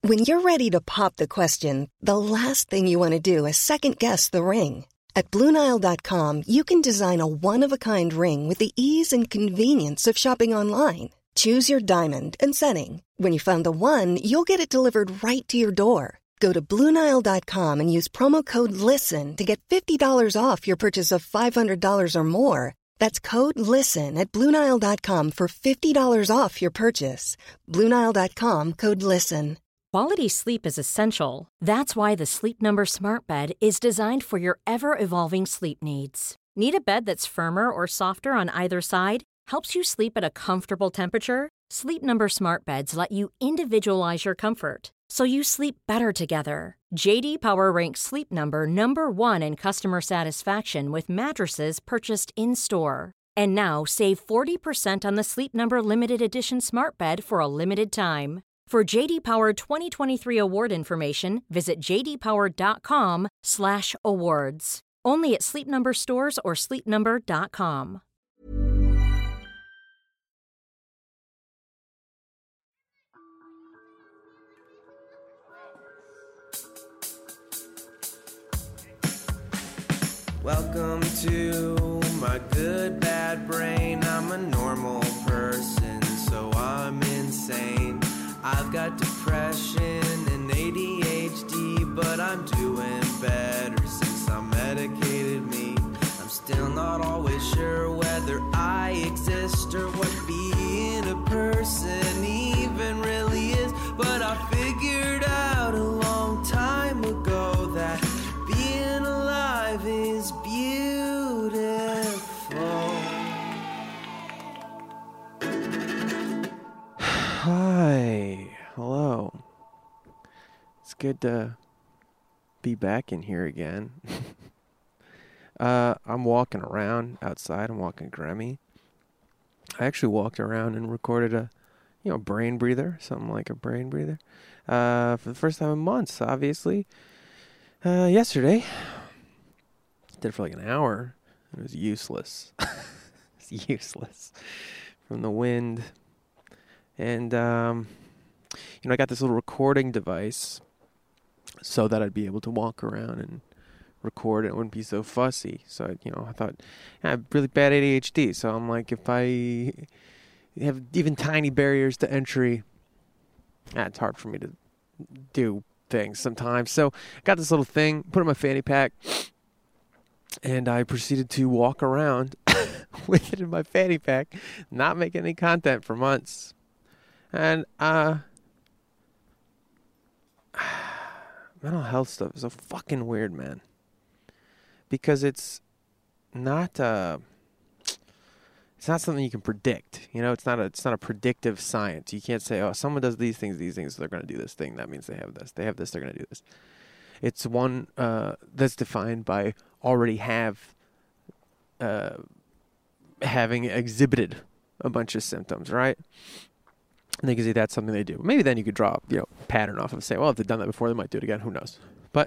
When you're ready to pop the question, the last thing you want to do is second-guess the ring. At BlueNile.com, you can design a one-of-a-kind ring with the ease and convenience of shopping online. Choose your diamond and setting. When you find the one, you'll get it delivered right to your door. Go to BlueNile.com and use promo code LISTEN to get $50 off your purchase of $500 or more. That's code LISTEN at BlueNile.com for $50 off your purchase. BlueNile.com, code LISTEN. Quality sleep is essential. That's why the Sleep Number Smart Bed is designed for your ever-evolving sleep needs. Need a bed that's firmer or softer on either side? Helps you sleep at a comfortable temperature? Sleep Number Smart Beds let you individualize your comfort, so you sleep better together. J.D. Power ranks Sleep Number number one in customer satisfaction with mattresses purchased in-store. And now, save 40% on the Sleep Number Limited Edition Smart Bed for a limited time. For J.D. Power 2023 award information, visit jdpower.com/awards. Only at Sleep Number stores or sleepnumber.com. Welcome to my good bad brain. I'm a normal person, so I'm insane. I've got depression and ADHD, but I'm doing better since I medicated me. I'm still not always sure whether I exist or what being a person even really is, but I figured out a long time ago that being alive is beautiful. Hi, hello. It's good to be back in here again. I'm walking around outside. I'm walking Grammy. I actually walked around and recorded a, brain breather, something like a brain breather, for the first time in months, obviously. Yesterday, did it for like an hour, and it was useless. It's useless from the wind. And, I got this little recording device so that I'd be able to walk around and record. It wouldn't be so fussy. So, I thought, I have really bad ADHD. So I'm like, if I have even tiny barriers to entry, it's hard for me to do things sometimes. So I got this little thing, put it in my fanny pack, and I proceeded to walk around with it in my fanny pack, not make any content for months. And mental health stuff is so fucking weird, man. Because it's not something you can predict. It's not a predictive science. You can't say, oh, someone does these things, they're going to do this thing. That means they have this. They have this, they're going to do this. It's one that's defined by already having exhibited a bunch of symptoms, right? And they can say that's something they do. Maybe then you could draw, pattern off of say, well, if they've done that before, they might do it again. Who knows? But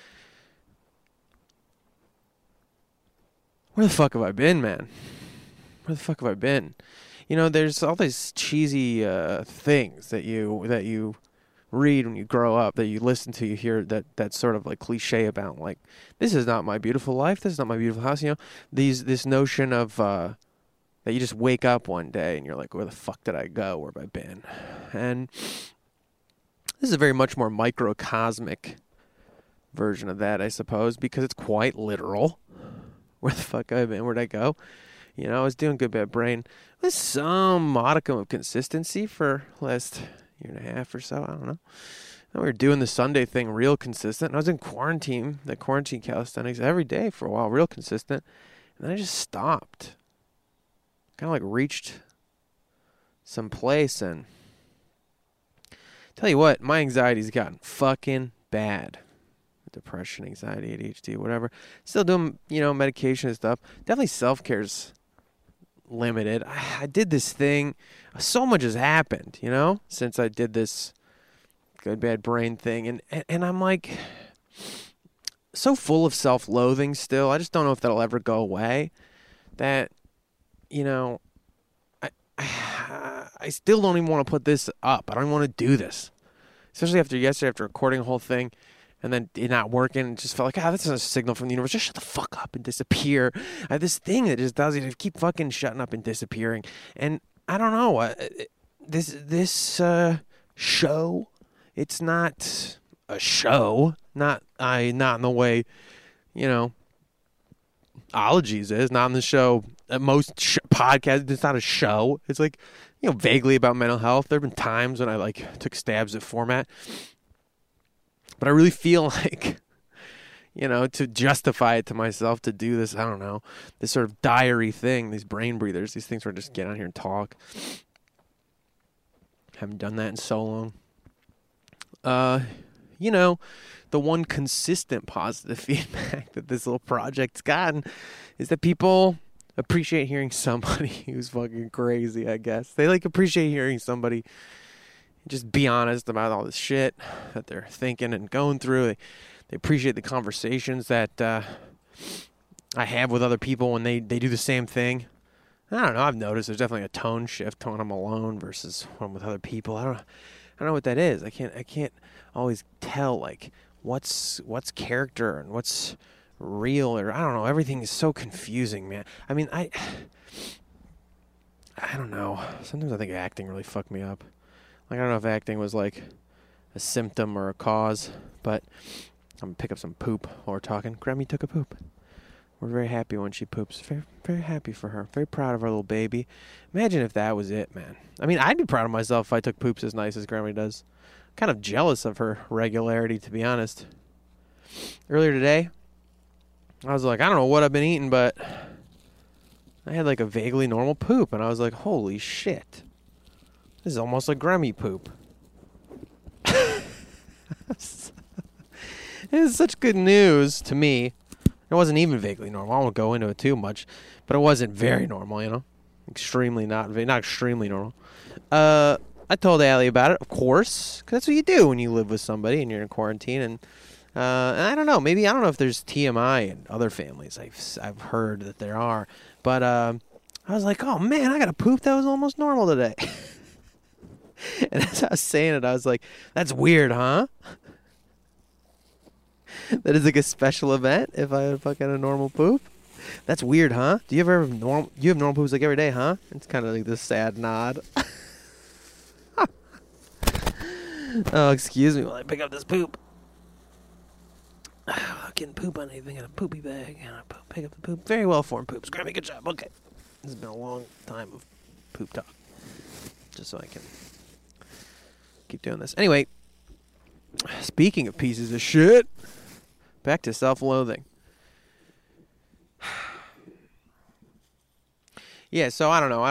where the fuck have I been, man? Where the fuck have I been? There's all these cheesy things that you read when you grow up, that you listen to, you hear that sort of like cliche about, like, this is not my beautiful life, this is not my beautiful house. This notion of that you just wake up one day and you're like, where the fuck did I go? Where have I been? And this is a very much more microcosmic version of that, I suppose, because it's quite literal. Where the fuck have I been? Where'd I go? I was doing good bad brain with some modicum of consistency for the last year and a half or so. I don't know. And we were doing the Sunday thing real consistent. And I was in quarantine, the quarantine calisthenics every day for a while, real consistent. And then I just stopped. Kind of like reached some place, and tell you what, my anxiety's gotten fucking bad. Depression, anxiety, ADHD, whatever. Still doing, medication and stuff. Definitely self-care's limited. I did this thing. So much has happened, since I did this good bad brain thing, and I'm like so full of self-loathing still. I just don't know if that'll ever go away. That I still don't even want to put this up. I don't even want to do this. Especially after yesterday, after recording the whole thing, and then it not working, it just felt like, that's a signal from the universe. Just shut the fuck up and disappear. I have this thing that just does it. I keep fucking shutting up and disappearing. And I don't know. This show, it's not a show. Not in the way, Ologies is. Not in the show. Most podcasts, it's not a show. It's like, vaguely about mental health. There have been times when I took stabs at format. But I really feel like, to justify it to myself to do this, I don't know, this sort of diary thing, these brain breathers, these things where I just get on here and talk. Haven't done that in so long. The one consistent positive feedback that this little project's gotten is that people appreciate hearing somebody who's fucking crazy, I guess. They appreciate hearing somebody just be honest about all this shit that they're thinking and going through. They appreciate the conversations that I have with other people when they do the same thing. I don't know. I've noticed there's definitely a tone shift when I'm alone versus when I'm with other people. I don't know what that is. I can't always tell what's character and what's real, or I don't know. Everything is so confusing, man. I mean, I don't know. Sometimes I think acting really fucked me up. I don't know if acting was a symptom or a cause, but I'm going to pick up some poop while we're talking. Grammy took a poop. We're very happy when she poops. Very, very happy for her. Very proud of our little baby. Imagine if that was it, man. I mean, I'd be proud of myself if I took poops as nice as Grammy does. Kind of jealous of her regularity, to be honest. Earlier today, I was like, I don't know what I've been eating, but I had a vaguely normal poop, and I was like, holy shit. This is almost like Grammy poop. It is such good news to me. It wasn't even vaguely normal. I won't go into it too much, but it wasn't very normal, Extremely not extremely normal. I told Allie about it, of course, because that's what you do when you live with somebody and you're in quarantine. And I don't know. Maybe, I don't know if there's TMI in other families. I've heard that there are. But I was like, oh, man, I got a poop that was almost normal today. And as I was saying it, I was like, that's weird, huh? That is a special event if I had fucking a normal poop. That's weird, huh? Do you ever have normal? You have normal poops every day, huh? It's kind of this sad nod. Oh, excuse me while I pick up this poop. I'm getting poop on anything in a poopy bag, and I pick up the poop. Very well formed poops. Grammy, good job. Okay, this has been a long time of poop talk, just so I can keep doing this. Anyway, speaking of pieces of shit, back to self-loathing. Yeah, so I don't know.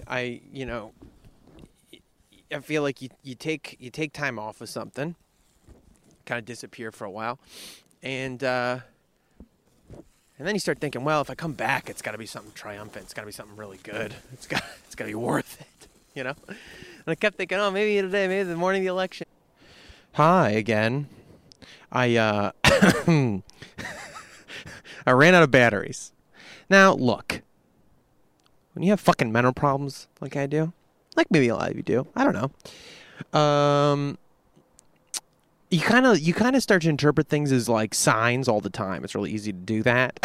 I feel like you take time off of something, kind of disappear for a while, and then you start thinking, well, if I come back, it's got to be something triumphant. It's got to be something really good. It's got to be worth it, And I kept thinking, oh, maybe today, maybe the morning of the election. Hi again. I I ran out of batteries. Now look, when you have fucking mental problems like I do, like maybe a lot of you do, I don't know. You kind of start to interpret things as like signs all the time. It's really easy to do that.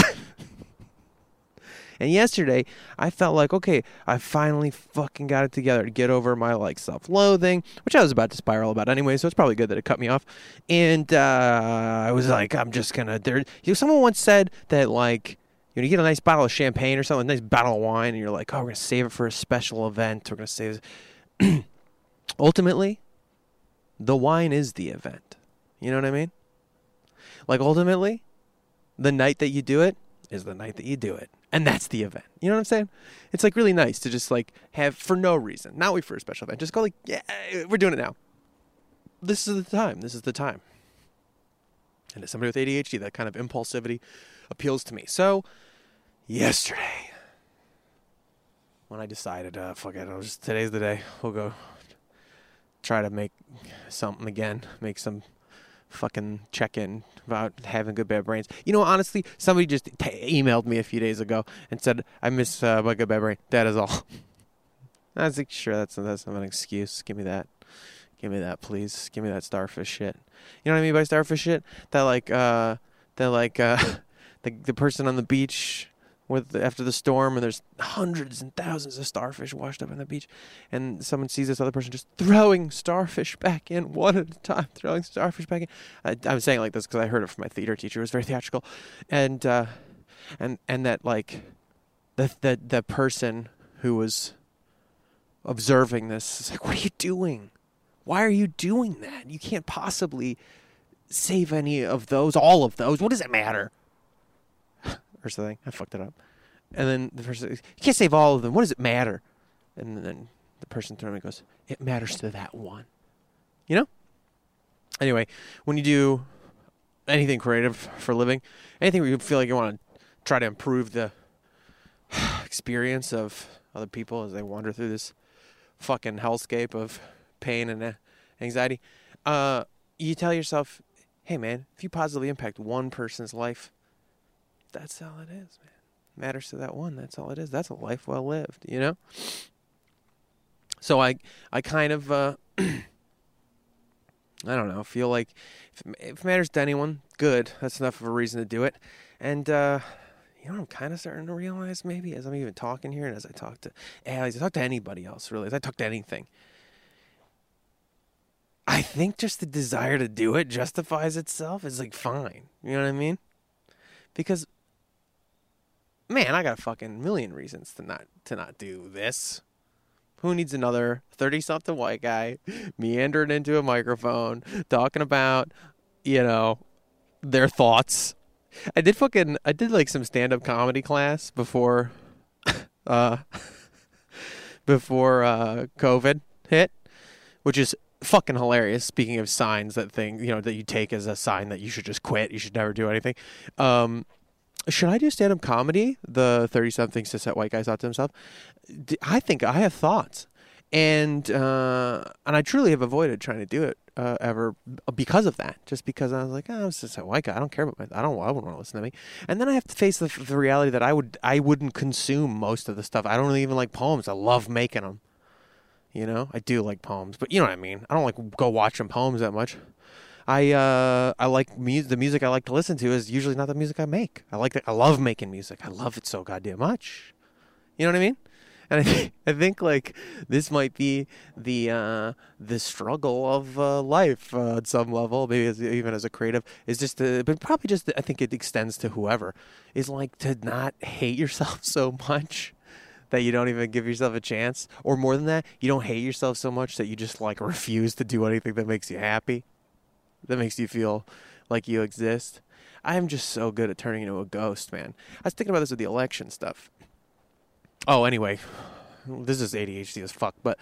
And yesterday, I felt like, okay, I finally fucking got it together to get over my self-loathing, which I was about to spiral about anyway, so it's probably good that it cut me off. And I was like, I'm just gonna. Someone once said that you get a nice bottle of champagne or something, a nice bottle of wine, and you're like, oh, we're gonna save it for a special event. We're gonna save it. Ultimately, the wine is the event. You know what I mean? Ultimately, the night that you do it is the night that you do it. And that's the event. You know what I'm saying? It's really nice to just have for no reason. Not wait for a special event. Just go yeah, we're doing it now. This is the time. This is the time. And as somebody with ADHD, that kind of impulsivity appeals to me. So, yesterday, when I decided, fuck it, today's the day. We'll go try to make something again. Make some fucking check-in about having good bad brains. Honestly, somebody just emailed me a few days ago and said, I miss my good bad brain. That is all. I was like, sure, that's not an excuse. Give me that. Give me that, please. Give me that starfish shit. You know what I mean by starfish shit? The person on the beach after the storm, and there's hundreds and thousands of starfish washed up on the beach, and someone sees this other person just throwing starfish back in one at a time, throwing starfish back in. I'm saying it like this because I heard it from my theater teacher. It was very theatrical, and that like the person who was observing this is like, what are you doing? Why are you doing that? You can't possibly save any of those, all of those. What does it matter? Or something. I fucked it up. And then the person, you can't save all of them. What does it matter? And then the person throwing it goes, it matters to that one. You know? Anyway, when you do anything creative for a living, anything where you feel like you want to try to improve the experience of other people as they wander through this fucking hellscape of pain and anxiety, you tell yourself, hey man, if you positively impact one person's life, that's all it is, man. Matters to that one. That's all it is. That's a life well lived, you know? So I kind of, I don't know, feel like if it matters to anyone, good. That's enough of a reason to do it. And, you know what I'm kind of starting to realize maybe as I'm even talking here and as I talk to Allie, I talk to anybody else really, as I talk to anything, I think just the desire to do it justifies itself. It's like fine. You know what I mean? Because, man, I got a fucking million reasons to not do this. Who needs another 30-something white guy meandering into a microphone talking about, you know, their thoughts? I did like some stand-up comedy class before COVID hit, which is fucking hilarious. Speaking of signs, that you take as a sign that you should just quit, you should never do anything. Should I do stand-up comedy? The 30-something cishet white guy thought to himself. I think I have thoughts, and I truly have avoided trying to do it ever because of that. Just because I was like, I'm just a white guy. I don't care about I wouldn't want to listen to me. And then I have to face the reality that I wouldn't consume most of the stuff. I don't really even like poems. I love making them. You know, I do like poems, but you know what I mean. I don't like go watching poems that much. I like music. The music I like to listen to is usually not the music I make. I love making music. I love it so goddamn much. You know what I mean? And I think like this might be the struggle of life at some level, maybe even as a creative, is just but probably just I think it extends to whoever, is like to not hate yourself so much that you don't even give yourself a chance, or more than that, you don't hate yourself so much that you just like refuse to do anything that makes you happy, that makes you feel like you exist. I am just so good at turning into a ghost, man. I was thinking about this with the election stuff. Oh, anyway, this is ADHD as fuck, but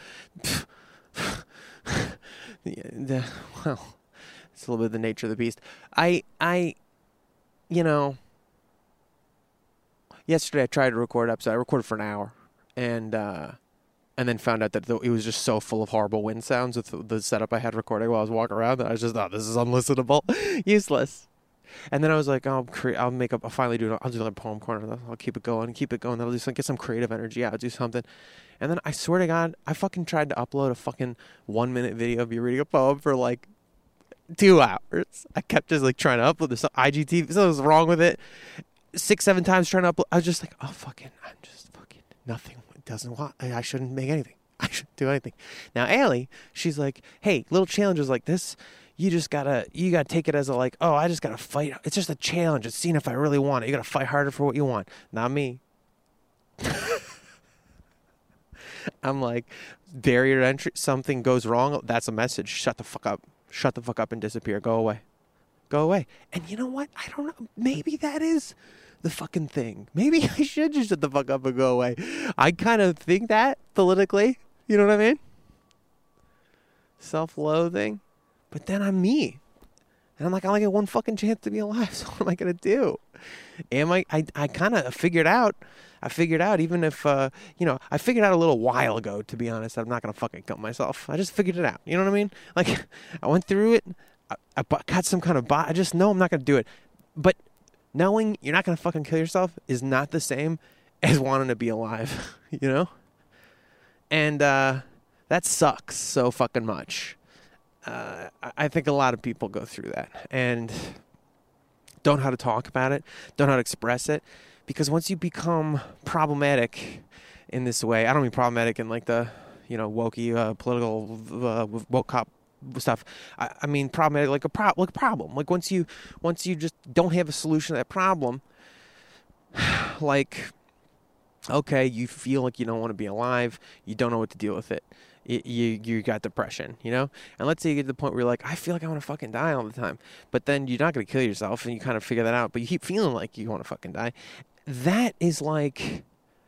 well, it's a little bit of the nature of the beast. Yesterday I tried to record an episode. I recorded for an hour, and then found out that it was just so full of horrible wind sounds with the setup I had recording while I was walking around that I was just, this is unlistenable, useless. And then I was like, I'll do another poem corner. I'll keep it going. That'll just get some creative energy out, do something. And then I swear to God, I fucking tried to upload a fucking 1-minute video of me reading a poem for like 2 hours. I kept just like trying to upload this IGTV. Something was wrong with it. 6-7 times trying to upload. I was just like, I'm just fucking nothing. It doesn't want. I shouldn't make anything. I shouldn't do anything. Now, Allie, she's like, hey, little challenges like this, you gotta take it as a like, oh, I just gotta fight. It's just a challenge. It's seeing if I really want it. You gotta fight harder for what you want. Not me. I'm like, barrier to entry. Something goes wrong. That's a message. Shut the fuck up. Shut the fuck up and disappear. Go away. Go away. And you know what? I don't know. Maybe that is the fucking thing. Maybe I should just shut the fuck up and go away. I kind of think that politically. You know what I mean? Self-loathing. But then I'm me. And I'm like, I only get one fucking chance to be alive. So what am I going to do? I kind of figured out. I figured out even if, I figured out a little while ago, to be honest, I'm not going to fucking kill myself. I just figured it out. You know what I mean? Like, I went through it. I got some kind of I just know I'm not going to do it. But knowing you're not going to fucking kill yourself is not the same as wanting to be alive, you know? And that sucks so fucking much. I think a lot of people go through that and don't know how to talk about it, don't know how to express it, because once you become problematic in this way, I don't mean problematic in like the, wokey, political, woke cop stuff. I mean problematic like a problem. Like once you just don't have a solution to that problem, like, okay, you feel like you don't want to be alive, you don't know what to deal with it. You got depression, and let's say you get to the point where you're like, I feel like I want to fucking die all the time, but then you're not going to kill yourself, and you kind of figure that out, but you keep feeling like you want to fucking die. That is like,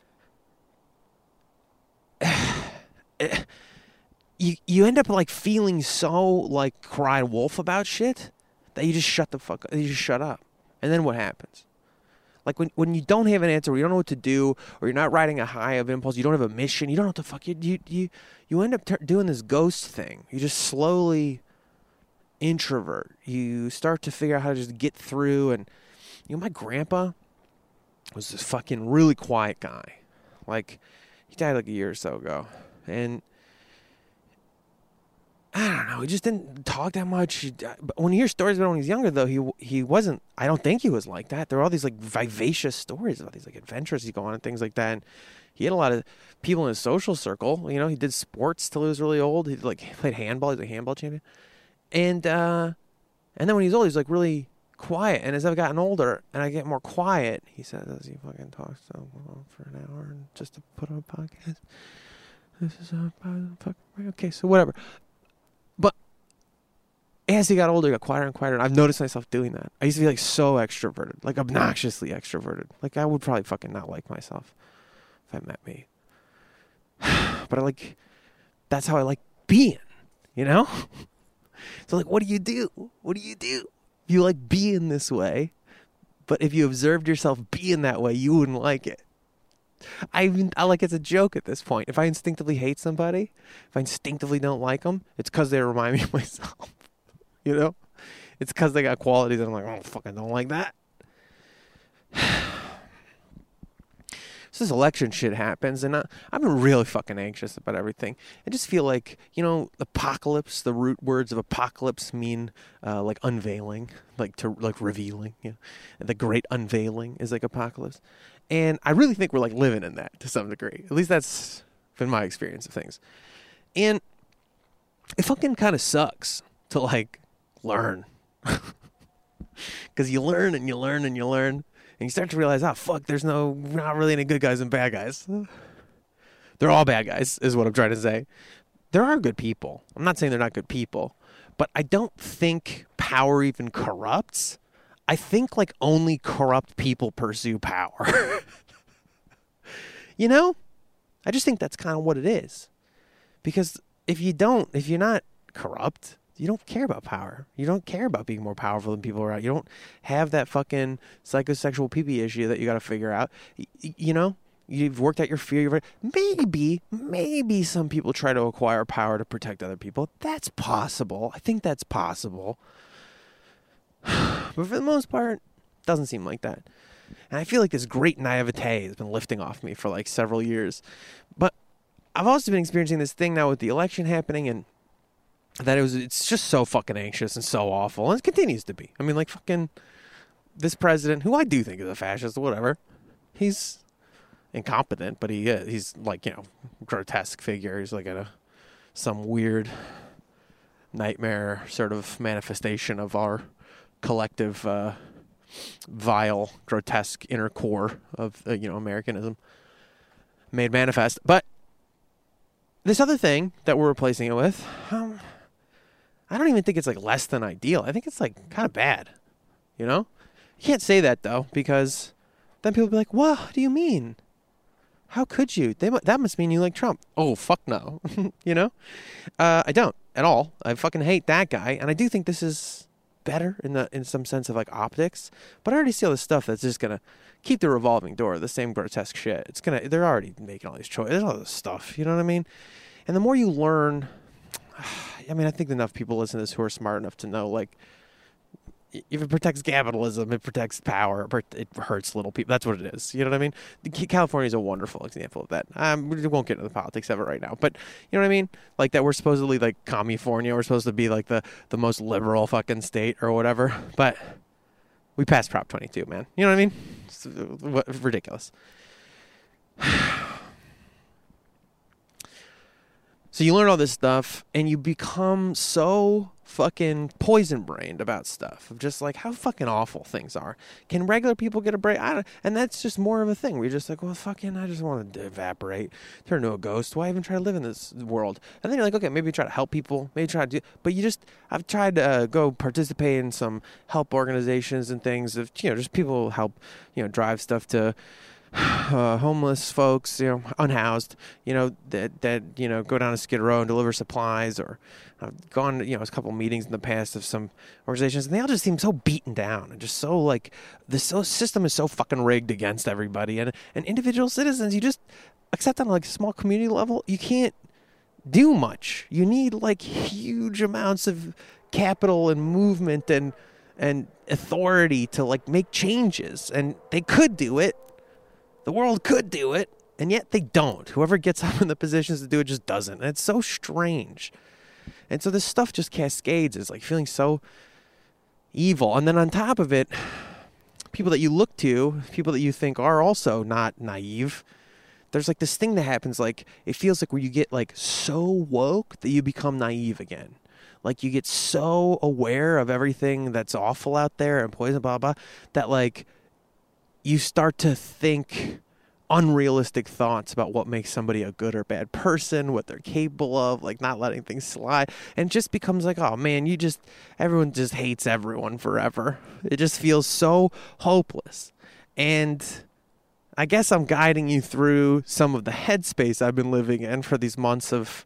you end up like feeling so like cry wolf about shit that you just shut up, and then what happens? Like when you don't have an answer, or you don't know what to do, or you're not riding a high of impulse, you don't have a mission, you don't know what the fuck you end up doing this ghost thing. You just slowly introvert. You start to figure out how to just get through. And my grandpa was this fucking really quiet guy. Like he died like a year or so ago, and I don't know. He just didn't talk that much. But when you hear stories about when he was younger, though, he wasn't. I don't think he was like that. There were all these like vivacious stories about these like adventures he'd go on and things like that. And he had a lot of people in his social circle. He did sports till he was really old. He played handball. He was a handball champion. And then when he was old, he was like really quiet. And as I've gotten older and I get more quiet, he says, "Does he fucking talk so long for an hour and just to put on a podcast? This is okay, so whatever." But as he got older, he got quieter and quieter, and I've noticed myself doing that. I used to be like so extroverted, like obnoxiously extroverted. Like I would probably fucking not like myself if I met me. But that's how I like being, So like, what do you do? What do you do? You like being this way, but if you observed yourself being that way, you wouldn't like it. I like it's a joke at this point. If I instinctively hate somebody, if I instinctively don't like them, it's because they remind me of myself. It's because they got qualities that I'm like, oh, fuck, I don't like that. So this election shit happens, and I've been really fucking anxious about everything. I just feel like, apocalypse, the root words of apocalypse mean like unveiling, like revealing. The great unveiling is like apocalypse. And I really think we're like living in that to some degree. At least that's been my experience of things. And it fucking kind of sucks to like learn. Because you learn and you learn and you learn. And you start to realize, oh, fuck, there's not really any good guys and bad guys. They're all bad guys, is what I'm trying to say. There are good people. I'm not saying they're not good people. But I don't think power even corrupts. I think like only corrupt people pursue power. I just think that's kind of what it is. Because if you're not corrupt, you don't care about power. You don't care about being more powerful than people around. You don't have that fucking psychosexual pee-pee issue that you got to figure out. You've worked out your fear. Maybe some people try to acquire power to protect other people. That's possible. I think that's possible. But for the most part, it doesn't seem like that. And I feel like this great naivete has been lifting off me for like several years. But I've also been experiencing this thing now with the election happening, and that it's just so fucking anxious and so awful. And it continues to be. I mean, like fucking this president, who I do think is a fascist or whatever, he's incompetent, but he's like, grotesque figure. He's like some weird nightmare sort of manifestation of our collective vile, grotesque inner core of Americanism made manifest. But this other thing that we're replacing it with, I don't even think it's like less than ideal. I think it's like kind of bad. You can't say that though, because then people will be like, "What do you mean? How could you? That must mean you like Trump." Oh, fuck no. I don't at all. I fucking hate that guy, and I do think this is better in some sense of like optics, but I already see all this stuff that's just gonna keep the revolving door, the same grotesque shit. They're already making all these choices, all this stuff, you know what I mean? And the more you learn, I think enough people listen to this who are smart enough to know, like, if it protects capitalism, it protects power. It hurts little people. That's what it is. You know what I mean? California is a wonderful example of that. We won't get into the politics of it right now, but you know what I mean? Like that we're supposedly like Commie-fornia. We're supposed to be like the most liberal fucking state or whatever, but we passed Prop 22, man. You know what I mean? It's ridiculous. So you learn all this stuff, and you become so fucking poison-brained about stuff of just like how fucking awful things are. Can regular people get a break? And that's just more of a thing. We're just like, well, fucking, I just want to evaporate, turn into a ghost. Why even try to live in this world? And then you're like, okay, maybe try to help people, maybe try to do, but I've tried to go participate in some help organizations and things of, just people help, drive stuff to homeless folks, unhoused, that go down to Skid Row and deliver supplies, or I've gone to, a couple meetings in the past of some organizations, and they all just seem so beaten down and just so like the system is so fucking rigged against everybody, and individual citizens, you just accept on like a small community level, you can't do much. You need like huge amounts of capital and movement and authority to like make changes, and they could do it. The world could do it, and yet they don't. Whoever gets up in the positions to do it just doesn't. And it's so strange. And so this stuff just cascades. It's like feeling so evil. And then on top of it, people that you look to, people that you think are also not naive, there's like this thing that happens, like it feels like where you get like so woke that you become naive again. Like you get so aware of everything that's awful out there and poison, blah, blah, that like you start to think unrealistic thoughts about what makes somebody a good or bad person, what they're capable of, like not letting things slide. And it just becomes like, oh man, everyone just hates everyone forever. It just feels so hopeless. And I guess I'm guiding you through some of the headspace I've been living in for these months of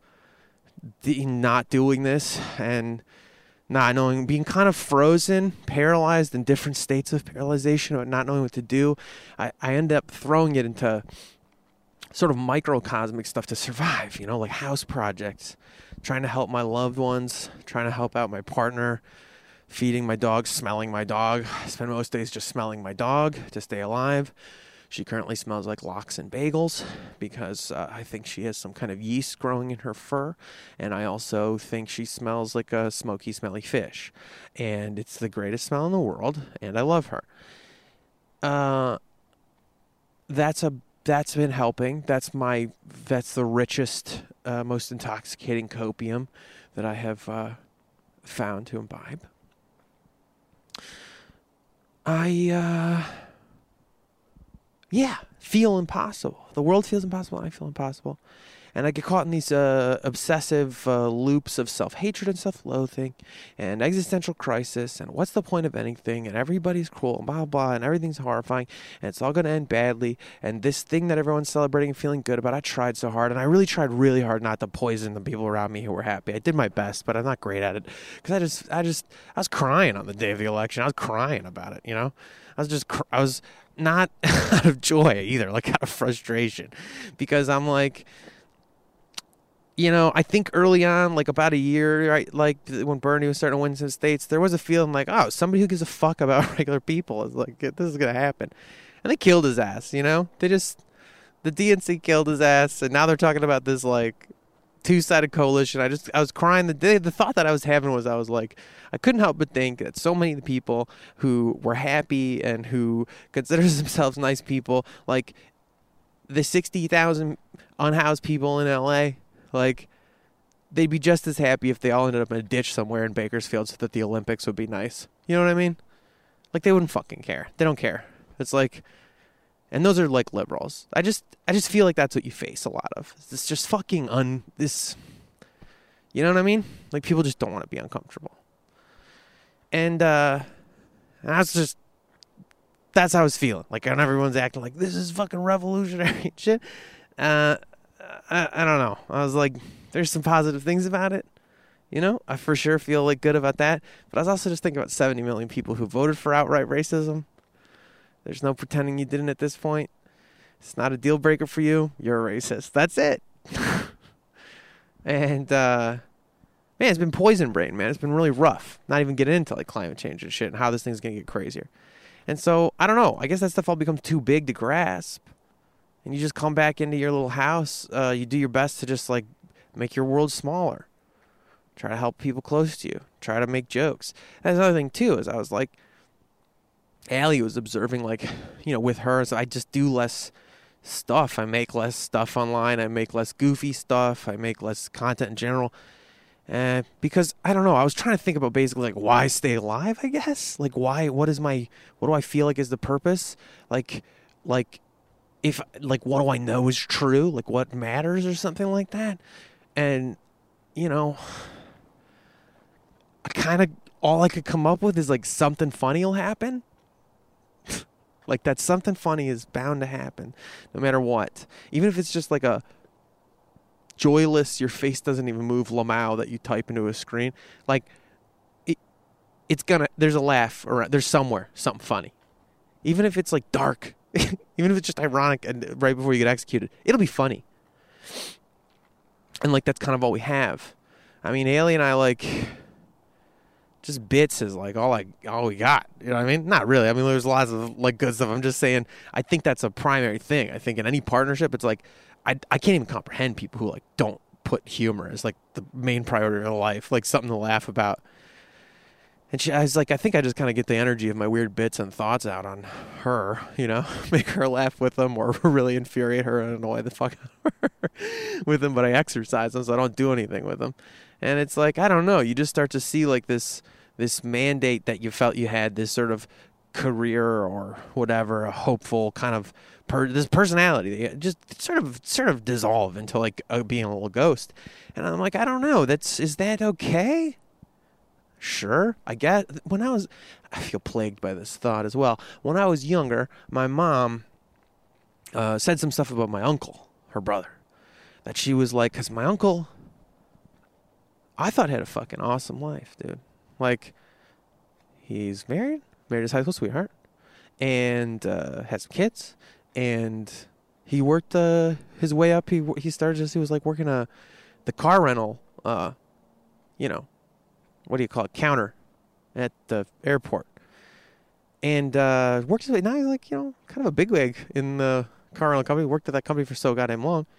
not doing this and not knowing, being kind of frozen, paralyzed in different states of paralyzation, not knowing what to do. I end up throwing it into sort of microcosmic stuff to survive, like house projects, trying to help my loved ones, trying to help out my partner, feeding my dog, smelling my dog. I spend most days just smelling my dog to stay alive. She currently smells like lox and bagels because I think she has some kind of yeast growing in her fur. And I also think she smells like a smoky, smelly fish. And it's the greatest smell in the world, and I love her. That's been helping. That's the richest, most intoxicating copium that I have found to imbibe. Feel impossible. The world feels impossible, and I feel impossible. And I get caught in these obsessive loops of self-hatred and self-loathing and existential crisis and what's the point of anything, and everybody's cruel and blah, blah, and everything's horrifying, and it's all going to end badly, and this thing that everyone's celebrating and feeling good about, I tried so hard, and I really tried really hard not to poison the people around me who were happy. I did my best, but I'm not great at it, because I was crying on the day of the election. I was crying about it, I was not out of joy either, like out of frustration, because I'm like, I think early on, like about a year, right, like when Bernie was starting to win some states, there was a feeling like, oh, somebody who gives a fuck about regular people is like, this is going to happen. And they killed his ass, the DNC killed his ass, and now they're talking about this like two-sided coalition. I was crying. The thought that I was having was, I was like, I couldn't help but think that so many of the people who were happy and who consider themselves nice people, like the 60,000 unhoused people in LA, like they'd be just as happy if they all ended up in a ditch somewhere in Bakersfield so that the Olympics would be nice. You know what I mean? Like they wouldn't fucking care. They don't care. It's like, and those are like liberals. I just feel like that's what you face a lot of. It's just fucking you know what I mean? Like people just don't want to be uncomfortable. And that's how I was feeling. Like, and everyone's acting like this is fucking revolutionary shit. I don't know. I was like, there's some positive things about it. I for sure feel like good about that. But I was also just thinking about 70 million people who voted for outright racism. There's no pretending you didn't at this point. It's not a deal breaker for you. You're a racist. That's it. And man, it's been poison brain, man. It's been really rough. Not even getting into like climate change and shit and how this thing's going to get crazier. And so, I don't know. I guess that stuff all becomes too big to grasp. And you just come back into your little house. You do your best to just like make your world smaller. Try to help people close to you. Try to make jokes. That's another thing too, is I was like, Allie was observing like, with her, so I just do less stuff. I make less stuff online. I make less goofy stuff. I make less content in general. Because I don't know, I was trying to think about basically like why stay alive, I guess. Like what do I feel like is the purpose? Like if like what do I know is true? Like what matters or something like that? And I kind of all I could come up with is like something funny will happen. Like that something funny is bound to happen no matter what. Even if it's just like a joyless, your face doesn't even move Lamau that you type into a screen. Like there's a laugh around, there's somewhere something funny. Even if it's like dark, even if it's just ironic and right before you get executed, it'll be funny. And like that's kind of all we have. I mean, Allie and I like just bits is like all we got. You know what I mean? Not really. I mean, there's lots of like good stuff. I'm just saying, I think that's a primary thing. I think in any partnership, it's like I can't even comprehend people who like don't put humor as like the main priority of their life, like something to laugh about. And I was like, I think I just kind of get the energy of my weird bits and thoughts out on her, make her laugh with them or really infuriate her and annoy the fuck out of her with them. But I exercise them, so I don't do anything with them. And it's like, I don't know, you just start to see like this mandate that you felt you had, this sort of career or whatever, a hopeful kind of this personality, just sort of dissolve into like being a little ghost. And I'm like, I don't know, is that okay? Sure, I guess. I feel plagued by this thought as well. When I was younger, my mom said some stuff about my uncle, her brother, that she was like, because my uncle, I thought had a fucking awesome life, dude. Like, he's married his high school sweetheart, and had some kids, and he worked his way up. He was like working the car rental, what do you call it, counter at the airport, and worked his way. Now he's like, kind of a bigwig in the car rental company. Worked at that company for so goddamn long,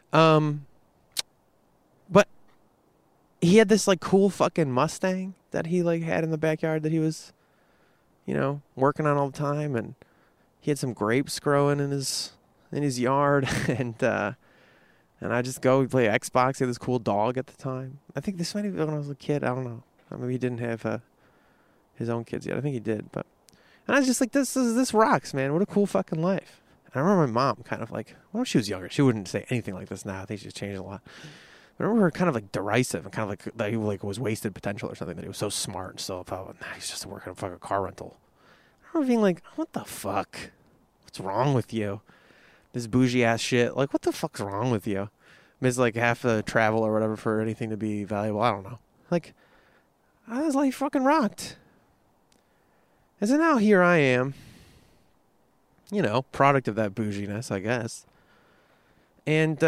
but he had this like cool fucking Mustang that he like had in the backyard that he was, working on all the time, and he had some grapes growing in his yard, and I just go, we play Xbox. He had this cool dog at the time. I think this might have been when I was a kid. I don't know. Maybe he didn't have his own kids yet. I think he did, and I was just like, this rocks, man. What a cool fucking life. And I remember my mom kind of like, well, she was younger, she wouldn't say anything like this now. I think she's changed a lot. I remember her kind of like derisive and kind of like that he like was wasted potential or something, that he was so smart and so about. Nah, he's just working a fucking car rental. I remember being like, what the fuck? What's wrong with you? This bougie ass shit. Like, what the fuck's wrong with you? Miss like half the travel or whatever for anything to be valuable. I don't know. Like, I was like fucking rocked. And so now here I am, product of that bouginess, I guess. And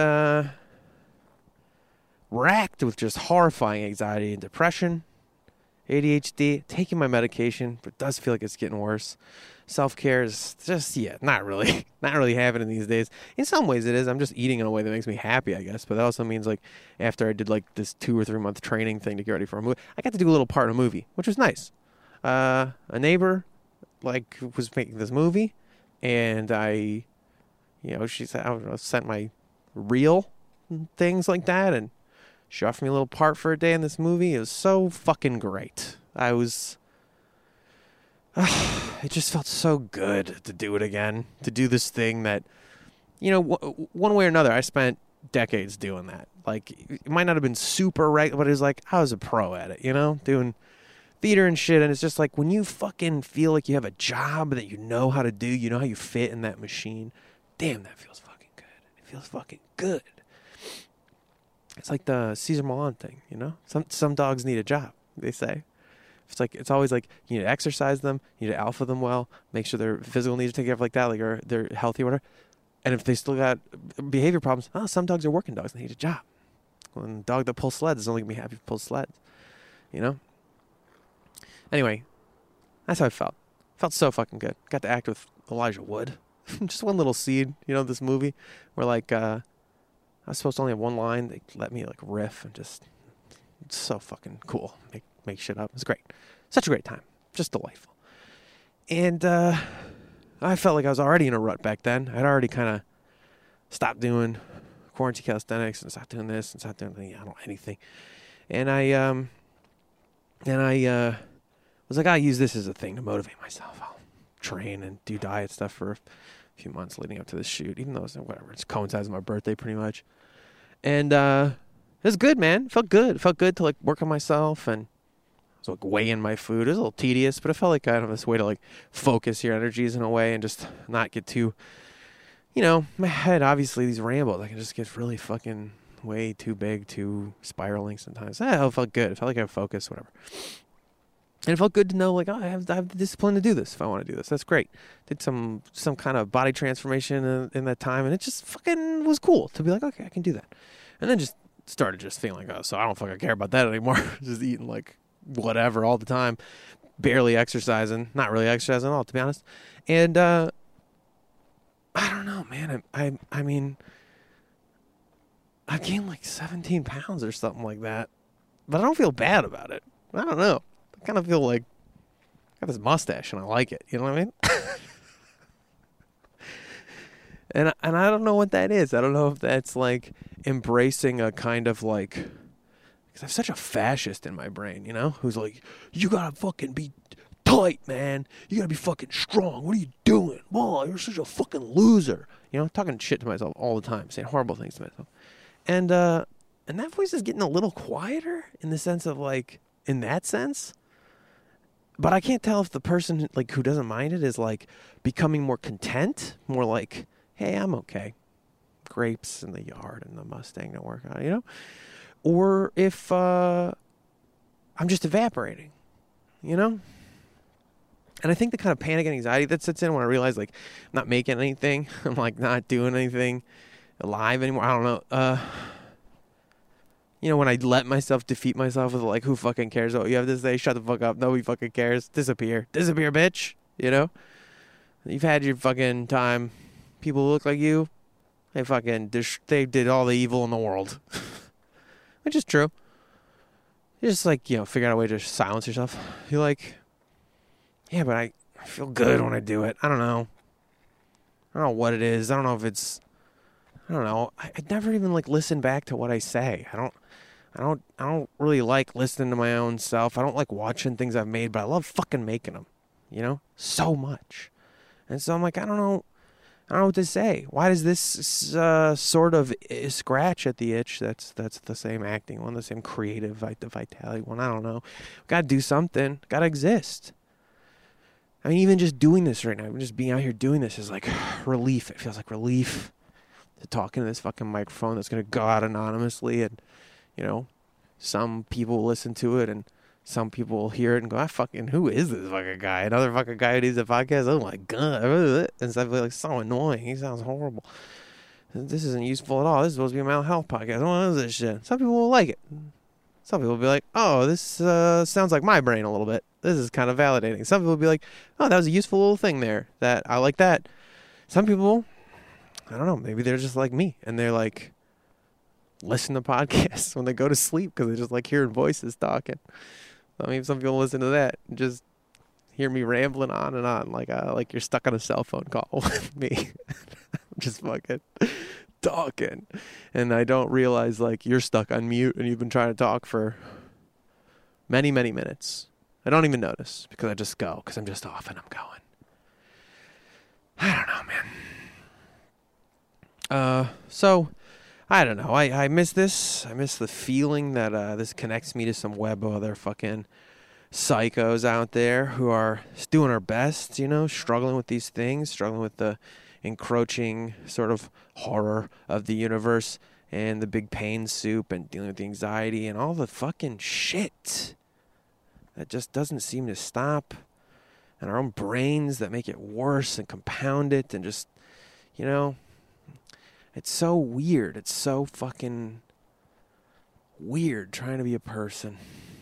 racked with just horrifying anxiety and depression, ADHD, taking my medication, but it does feel like it's getting worse. Self-care is just, not really happening these days. In some ways it is. I'm just eating in a way that makes me happy, I guess. But that also means like after I did like this 2 or 3 month training thing to get ready for a movie, I got to do a little part in a movie, which was nice. A neighbor like was making this movie, and I, she said, I don't know, sent my reel and things like that, and she offered me a little part for a day in this movie. It was so fucking great. It just felt so good to do it again, to do this thing that, one way or another, I spent decades doing that. Like, it might not have been super right, but it was like, I was a pro at it, doing theater and shit. And it's just like, when you fucking feel like you have a job that you know how to do, you know how you fit in that machine, damn, that feels fucking good. It feels fucking good. It's like the Cesar Millan thing, Some dogs need a job, they say. It's always like, you need to exercise them, you need to alpha them well, make sure their physical needs are taken care of like that, like they're healthy or whatever. And if they still got behavior problems, some dogs are working dogs, they need a job. When the dog that pulls sleds is only going to be happy if it pulls sleds. You know? Anyway, that's how I felt. Felt so fucking good. Got to act with Elijah Wood. Just one little scene, you know, this movie where like I was supposed to only have one line. They let me like riff and just, it's so fucking cool. Make shit up. It's great. Such a great time. Just delightful. And I felt like I was already in a rut back then. I'd already kind of stopped doing quarantine calisthenics and stopped doing this and stopped doing anything. And I was like, I'll use this as a thing to motivate myself. I'll train and do diet stuff for a few months leading up to this shoot, even though it coincides with my birthday pretty much. And it was good, man. It felt good. It felt good to like work on myself, and I was like weighing my food. It was a little tedious, but it felt like kind of this way to like focus your energies in a way and just not get too, you know, my head, obviously these rambles, I can just get really fucking way too big, too spiraling sometimes. It felt good. It felt like I had focus, whatever. And it felt good to know, like, oh, I have the discipline to do this if I want to do this. That's great. Did some kind of body transformation in that time, and it just fucking was cool to be like, okay, I can do that. And then just started just feeling like, oh, so I don't fucking care about that anymore. Just eating, like, whatever all the time. Barely exercising. Not really exercising at all, to be honest. And I don't know, man. I mean, I gained, like, 17 pounds or something like that. But I don't feel bad about it. I don't know. I kind of feel like I got this mustache and I like it. You know what I mean? and I don't know what that is. I don't know if that's like embracing a kind of like, because I'm such a fascist in my brain, you know, who's like, you gotta fucking be tight, man. You gotta be fucking strong. What are you doing? Whoa, you're such a fucking loser. You know, talking shit to myself all the time, saying horrible things to myself. And that voice is getting a little quieter in the sense of like, in that sense. But I can't tell if the person like who doesn't mind it is like becoming more content, more like, hey, I'm okay. Grapes in the yard and the Mustang to work on, you know? Or if I'm just evaporating, you know? And I think the kind of panic and anxiety that sits in when I realize like I'm not making anything, I'm like not doing anything alive anymore. I don't know. You know, when I let myself defeat myself with like, who fucking cares what you have to say? Shut the fuck up. Nobody fucking cares. Disappear. Disappear, bitch. You know? You've had your fucking time. People who look like you, they did all the evil in the world. Which is true. You just like, you know, figure out a way to silence yourself. You're like, yeah, but I feel good when I do it. I don't know what it is. I don't know if it's, I don't know. I never even like listen back to what I say. I don't really like listening to my own self. I don't like watching things I've made, but I love fucking making them, you know, so much. And so I'm like, I don't know what to say. Why does this sort of scratch at the itch? That's the same acting one, the same creative vitality one. I don't know. Got to do something. Got to exist. I mean, even just doing this right now, just being out here doing this is like relief. It feels like relief to talk into this fucking microphone that's going to go out anonymously, and, you know, some people will listen to it and some people will hear it and go, who is this fucking guy? Another fucking guy who needs a podcast? Oh my God. And stuff like, so annoying. He sounds horrible. This isn't useful at all. This is supposed to be a mental health podcast. What is this shit? Some people will like it. Some people will be like, oh, this sounds like my brain a little bit. This is kind of validating. Some people will be like, oh, that was a useful little thing there. That I like that. Some people, I don't know, maybe they're just like me, and they're like, listen to podcasts when they go to sleep because they just like hearing voices talking. I mean, some people listen to that and just hear me rambling on and on like you're stuck on a cell phone call with me. I'm just fucking talking, and I don't realize like you're stuck on mute and you've been trying to talk for many, many minutes. I don't even notice because I just go because I'm just off and I'm going. I don't know, man. So I don't know. I miss this. I miss the feeling that this connects me to some web of other fucking psychos out there who are doing our best, you know, struggling with these things, struggling with the encroaching sort of horror of the universe and the big pain soup and dealing with the anxiety and all the fucking shit that just doesn't seem to stop, and our own brains that make it worse and compound it, and just, you know, it's so weird. It's so fucking weird trying to be a person.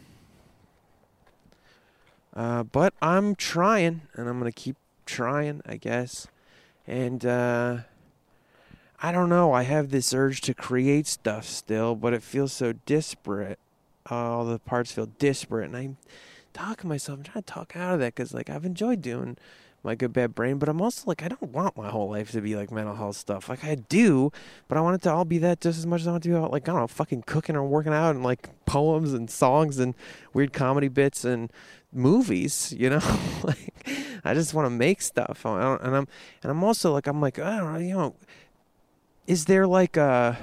But I'm trying, and I'm going to keep trying, I guess. And I don't know. I have this urge to create stuff still, but it feels so disparate. All the parts feel disparate, and I'm talking myself. I'm trying to talk out of that because, like, I've enjoyed doing my Good Bad Brain, but I'm also like, I don't want my whole life to be like mental health stuff. Like, I do, but I want it to all be that just as much as I want it to be about, like, I don't know, fucking cooking or working out and like poems and songs and weird comedy bits and movies, you know. Like, I just want to make stuff. And I'm also like, I'm like, I don't know, you know, is there like a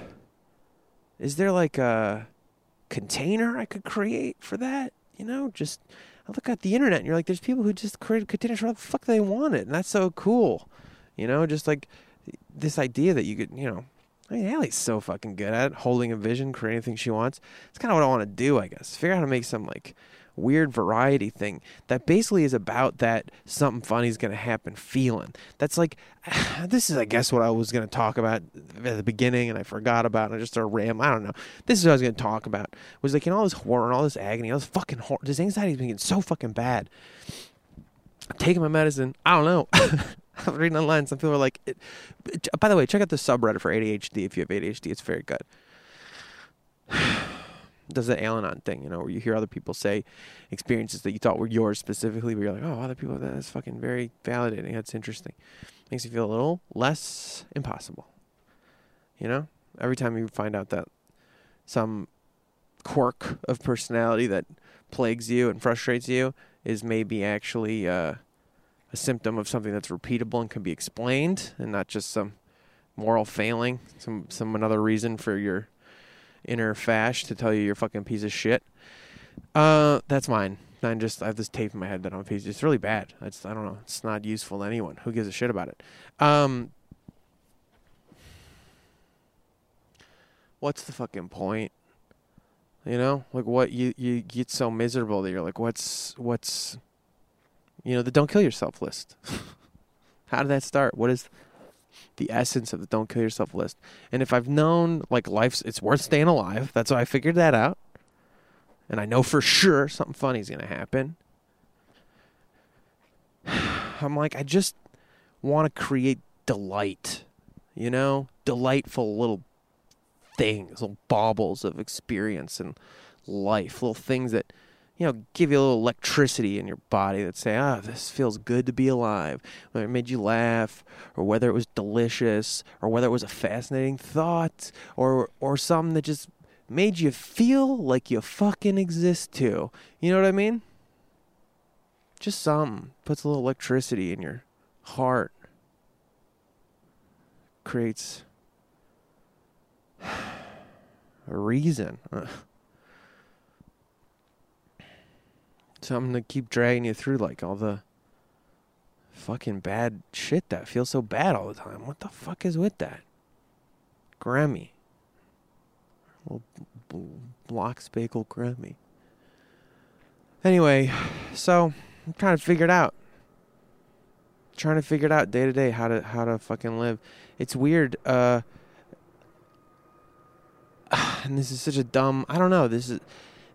container I could create for that? You know, just I look at the internet and you're like, there's people who just create containers for what the fuck they want it, and that's so cool. You know, just like this idea that you could, you know, I mean, Allie's so fucking good at it, holding a vision, creating anything she wants. It's kind of what I want to do, I guess. Figure out how to make some like weird variety thing that basically is about that something funny is going to happen feeling. That's like, this is, I guess, what I was going to talk about at the beginning and I forgot about and I just started rambling. I don't know. This is what I was going to talk about. Was like, you know, all this horror and all this agony, all this fucking horror, this anxiety is making so fucking bad. I'm taking my medicine. I don't know. I'm reading online. Some people are like, by the way, check out the subreddit for ADHD if you have ADHD. It's very good. Does the Al-Anon thing, you know, where you hear other people say experiences that you thought were yours specifically, but you're like, oh, other people, that's fucking very validating. That's interesting. Makes you feel a little less impossible. You know? Every time you find out that some quirk of personality that plagues you and frustrates you is maybe actually a symptom of something that's repeatable and can be explained and not just some moral failing, some another reason for your inner fash to tell you you're a fucking piece of shit. That's mine. I have this tape in my head that I'm a piece. It's really bad. I don't know. It's not useful to anyone. Who gives a shit about it? What's the fucking point? You know, like what you get so miserable that you're like, what's you know, the don't kill yourself list. How did that start? What is the essence of the don't kill yourself list? And if I've known like it's worth staying alive, that's why I figured that out. And I know for sure something funny is going to happen. I'm like, I just want to create delight, you know, delightful little things, little baubles of experience and life, little things that, you know, give you a little electricity in your body that say, this feels good to be alive. Whether it made you laugh, or whether it was delicious, or whether it was a fascinating thought, or something that just made you feel like you fucking exist too. You know what I mean? Just something. Puts a little electricity in your heart. Creates a reason. Something to keep dragging you through, like all the fucking bad shit that feels so bad all the time. What the fuck is with that? Grammy. Little Blox Bagel Grammy. Anyway, so I'm trying to figure it out. Trying to figure it out day to day how to fucking live. It's weird. And this is such a dumb. I don't know. This is.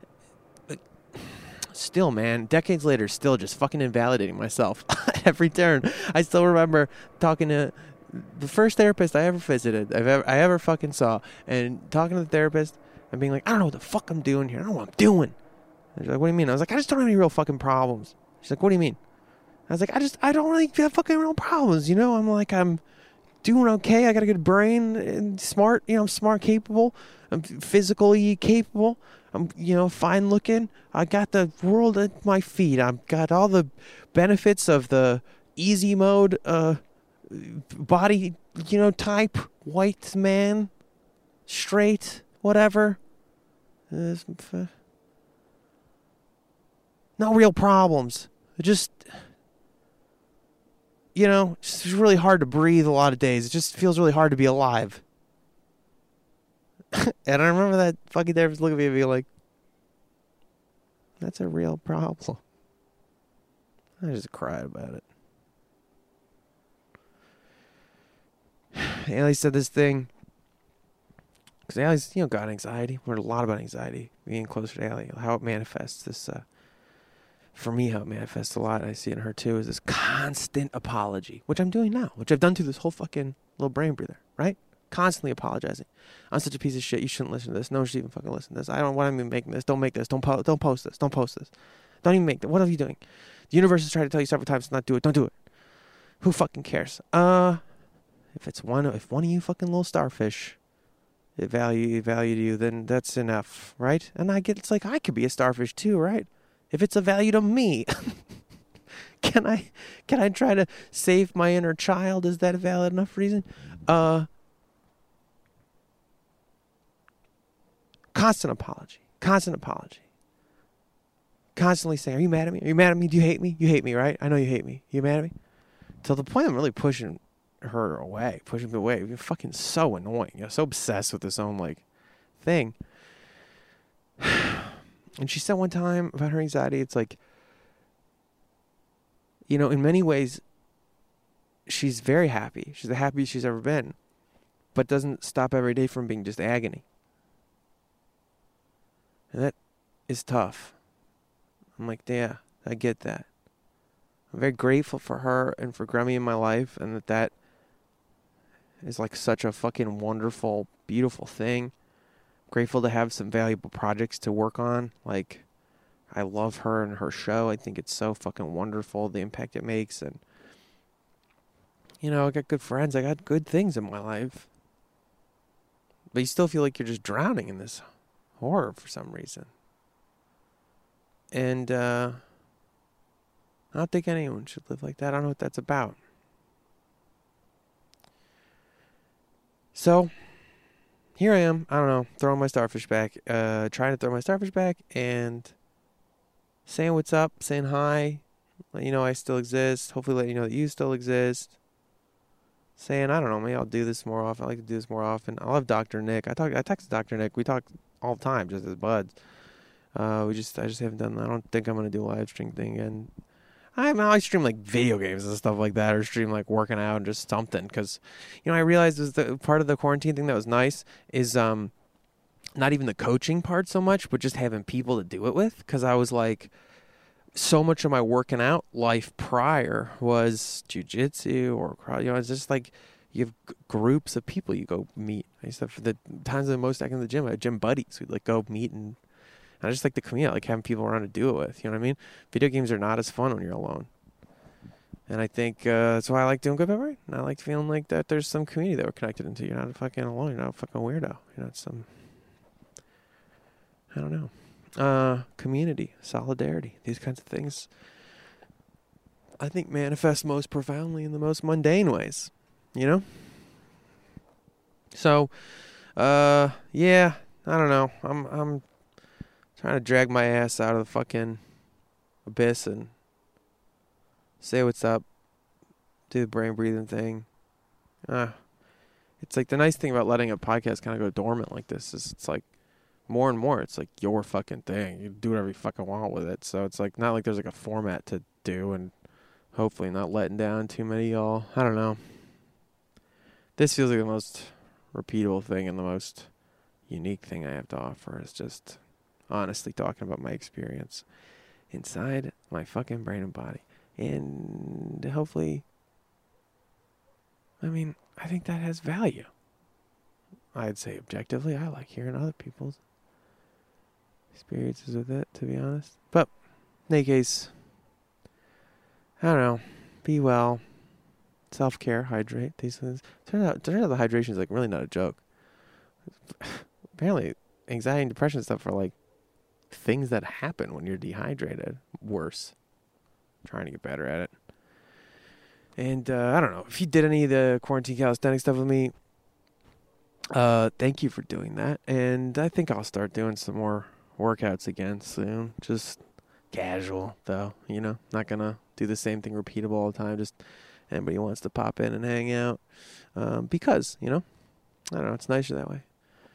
Still, man, decades later, still just fucking invalidating myself at every turn. I still remember talking to the first therapist I ever visited, I ever fucking saw, and talking to the therapist and being like, I don't know what the fuck I'm doing here. I don't know what I'm doing. And she's like, what do you mean? I was like, I just don't have any real fucking problems. She's like, what do you mean? I was like, I don't really have fucking real problems, you know? I'm like, I'm doing okay. I got a good brain and smart, you know, I'm smart, capable. I'm physically capable. I'm, you know, fine looking. I got the world at my feet. I've got all the benefits of the easy mode, body, you know, type, white man, straight, whatever. No real problems. Just, you know, it's really hard to breathe a lot of days. It just feels really hard to be alive. And I remember that fucking therapist looking at me and being like, that's a real problem. I just cried about it. And he said this thing Because Allie's, you know, got anxiety. We learned a lot about anxiety, being closer to Allie, how it manifests. This, for me, how it manifests a lot, and I see it in her too, is this constant apology, which I'm doing now, which I've done through this whole fucking little brain breather, right? Constantly apologizing. I'm such a piece of shit. You shouldn't listen to this. No one should even fucking listen to this. I don't want to be making this. Don't make this. Don't post this. Don't post this. Don't even make that. What are you doing? The universe has tried to tell you several times to not do it. Don't do it. Who fucking cares? If one of you fucking little starfish it valued you, then that's enough, right? And I get, it's like, I could be a starfish too, right? If it's a value to me, can I try to save my inner child? Is that a valid enough reason? Constant apology. Constantly saying, are you mad at me? Are you mad at me? Do you hate me? You hate me, right? I know you hate me. You mad at me? Till the point I'm really pushing her away, pushing me away. You're fucking so annoying. You're so obsessed with this own, like, thing. And she said one time about her anxiety, it's like, you know, in many ways, she's very happy. She's the happiest she's ever been. But doesn't stop every day from being just agony. And that is tough. I'm like, yeah, I get that. I'm very grateful for her and for Grammy in my life, and that is like such a fucking wonderful, beautiful thing. Grateful to have some valuable projects to work on. Like, I love her and her show. I think it's so fucking wonderful, the impact it makes. And, you know, I got good friends. I got good things in my life. But you still feel like you're just drowning in this horror for some reason. And, I don't think anyone should live like that. I don't know what that's about. So, here I am. I don't know, throwing my starfish back. Trying to throw my starfish back and saying what's up, saying hi. Let you know I still exist. Hopefully let you know that you still exist. Saying, I don't know, maybe I'll do this more often. I like to do this more often. I love Dr. Nick. I text Dr. Nick. We talk all the time, just as buds. I just haven't done that. I don't think I'm going to do a live stream thing. And I stream like video games and stuff like that, or stream like working out and just something. Because, you know, I realized was the part of the quarantine thing that was nice is not even the coaching part so much, but just having people to do it with. Because I was like, so much of my working out life prior was jiu-jitsu or, you know, it's just like you have groups of people you go meet. I used to, for the times the most back in the gym, I had gym buddies. We'd like go meet, and I just like the community, like having people around to do it with. You know what I mean? Video games are not as fun when you're alone. And I think that's why I like doing Good Bad Brain. And I like feeling like that there's some community that we're connected into. You're not fucking alone. You're not a fucking weirdo. You're not some, I don't know. Community, solidarity, these kinds of things, I think manifest most profoundly in the most mundane ways, you know? So, yeah, I don't know. I'm trying to drag my ass out of the fucking abyss and say what's up, do the brain breathing thing. It's like the nice thing about letting a podcast kind of go dormant like this is it's like, more and more, it's like your fucking thing. You do whatever you fucking want with it. So it's like not like there's like a format to do, and hopefully not letting down too many y'all. I don't know. This feels like the most repeatable thing and the most unique thing I have to offer is just honestly talking about my experience inside my fucking brain and body. And hopefully, I mean, I think that has value. I'd say objectively, I like hearing other people's experiences with it, to be honest. But in any case, I don't know. Be well. Self-care, hydrate, these things. Turns out the hydration is like really not a joke. Apparently, anxiety and depression stuff are like things that happen when you're dehydrated. Worse. I'm trying to get better at it. And I don't know. If you did any of the quarantine calisthenics stuff with me, thank you for doing that. And I think I'll start doing some more workouts again soon. Just casual, though, you know. Not going to do the same thing repeatable all the time. Just anybody who wants to pop in and hang out. Because, you know, I don't know. It's nicer that way.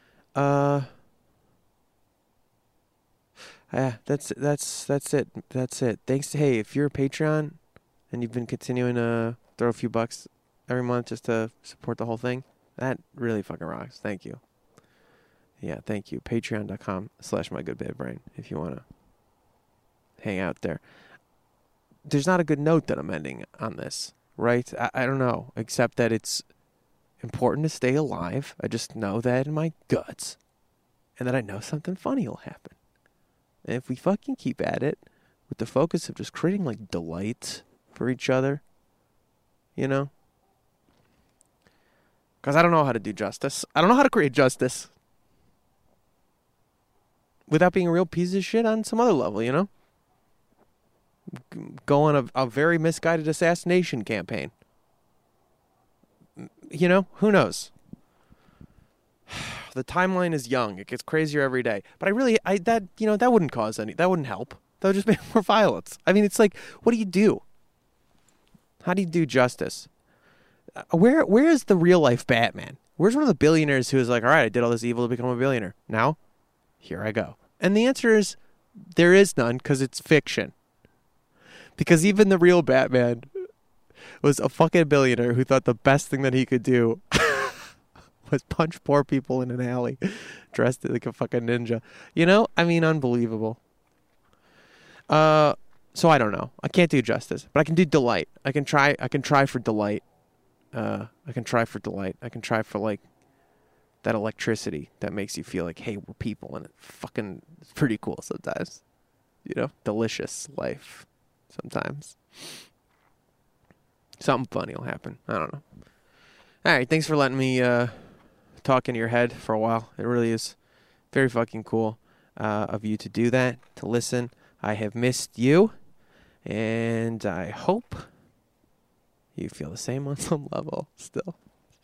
Yeah, that's it. That's it. Thanks to, hey, if you're a Patreon and you've been continuing to throw a few bucks every month just to support the whole thing, that really fucking rocks. Thank you. Yeah, thank you. Patreon.com/mygoodbadbrain if you want to hang out there. There's not a good note that I'm ending on this, right? I don't know, except that it's important to stay alive. I just know that in my guts. And that I know something funny will happen. And if we fucking keep at it with the focus of just creating like delight for each other, you know? Because I don't know how to do justice. I don't know how to create justice without being a real piece of shit on some other level, you know? Go on a very misguided assassination campaign. You know, who knows? The timeline is young. It gets crazier every day. But that wouldn't cause that wouldn't help. That would just make more violence. I mean, it's like, what do you do? How do you do justice? Where is the real life Batman? Where's one of the billionaires who is like, all right, I did all this evil to become a billionaire. Now, here I go. And the answer is, there is none, because it's fiction. Because even the real Batman was a fucking billionaire who thought the best thing that he could do was punch poor people in an alley dressed like a fucking ninja. You know? I mean, unbelievable. So I don't know. I can't do justice, but I can do delight. I can try for delight. I can try for like that electricity that makes you feel like, hey, we're people, and it's pretty cool sometimes. You know? Delicious life sometimes. Something funny will happen. I don't know. All right, thanks for letting me talk into your head for a while. It really is very fucking cool of you to do that, to listen. I have missed you, and I hope you feel the same on some level still.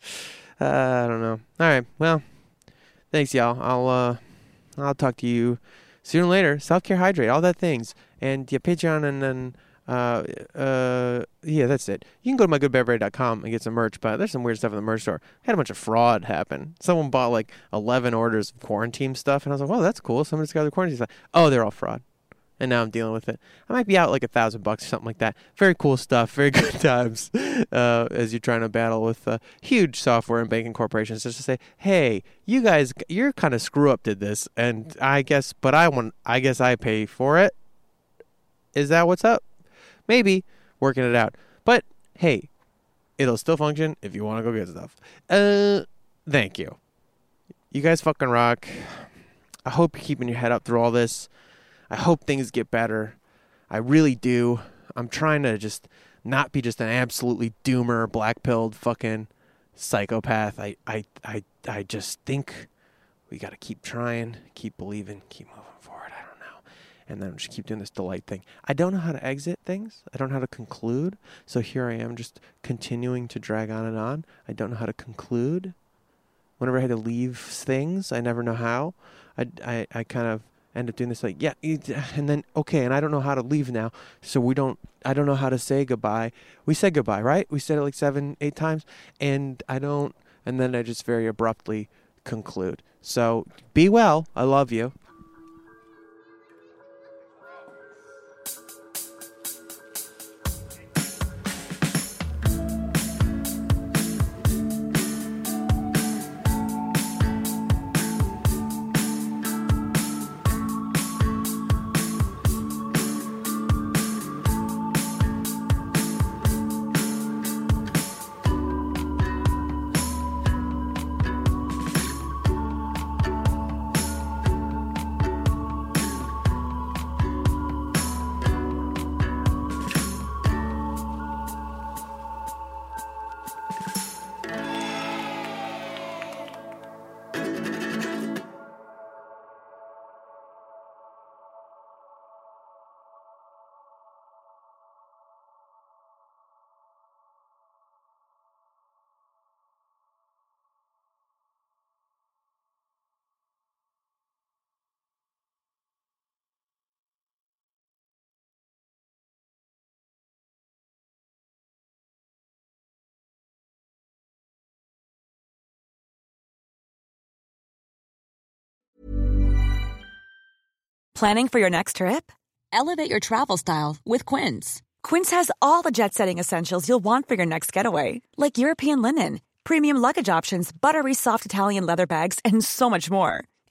I don't know. All right, well, thanks, y'all. I'll talk to you sooner or later. Self-care, hydrate, all that things. And yeah, Patreon, and then yeah, that's it. You can go to mygoodbadbrain.com and get some merch, but there's some weird stuff in the merch store. I had a bunch of fraud happen. Someone bought like 11 orders of quarantine stuff, and I was like, "Well, that's cool. Somebody's got their quarantine stuff." Oh, they're all fraud, and now I'm dealing with it. I might be out like $1,000 or something like that. Very cool stuff. Very good times as you're trying to battle with huge software and banking corporations, just to say, "Hey, you guys, you're kind of screw up did this, and I guess I pay for it." Is that what's up? Maybe. Working it out. But, hey, it'll still function if you want to go get stuff. Thank you. You guys fucking rock. I hope you're keeping your head up through all this. I hope things get better. I really do. I'm trying to just not be just an absolutely doomer, black-pilled fucking psychopath. I just think we got to keep trying, keep believing, keep moving forward. I don't know. And then just keep doing this delight thing. I don't know how to exit things. I don't know how to conclude. So here I am just continuing to drag on and on. I don't know how to conclude. Whenever I had to leave things, I never know how. I kind of end up doing this like, yeah, and then, okay, and I don't know how to leave now. So I don't know how to say goodbye. We said goodbye, right? We said it like 7-8 times. And then I just very abruptly conclude. So be well. I love you. Planning for your next trip? Elevate your travel style with Quince. Quince has all the jet-setting essentials you'll want for your next getaway, like European linen, premium luggage options, buttery soft Italian leather bags, and so much more.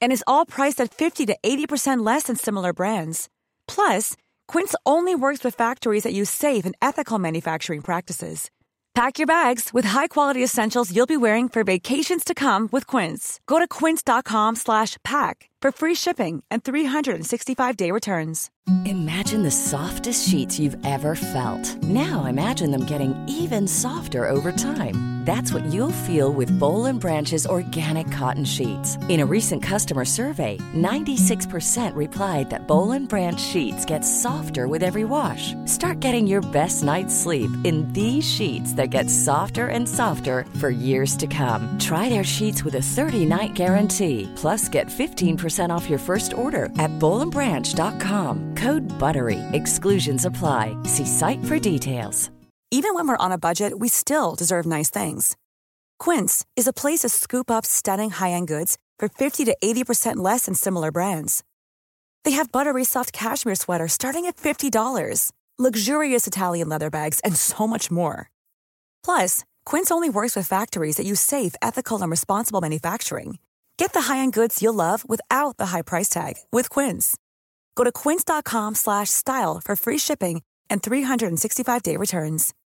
And is all priced at 50 to 80% less than similar brands. Plus, Quince only works with factories that use safe and ethical manufacturing practices. Pack your bags with high-quality essentials you'll be wearing for vacations to come with Quince. Go to quince.com/pack for free shipping and 365-day returns. Imagine the softest sheets you've ever felt. Now imagine them getting even softer over time. That's what you'll feel with Boll & Branch's organic cotton sheets. In a recent customer survey, 96% replied that Boll & Branch sheets get softer with every wash. Start getting your best night's sleep in these sheets that get softer and softer for years to come. Try their sheets with a 30-night guarantee. Plus, get 15% off your first order at bollandbranch.com. Code BUTTERY. Exclusions apply. See site for details. Even when we're on a budget, we still deserve nice things. Quince is a place to scoop up stunning high-end goods for 50 to 80% less than similar brands. They have buttery soft cashmere sweaters starting at $50, luxurious Italian leather bags, and so much more. Plus, Quince only works with factories that use safe, ethical, and responsible manufacturing. Get the high-end goods you'll love without the high price tag with Quince. Go to quince.com/style for free shipping and 365-day returns.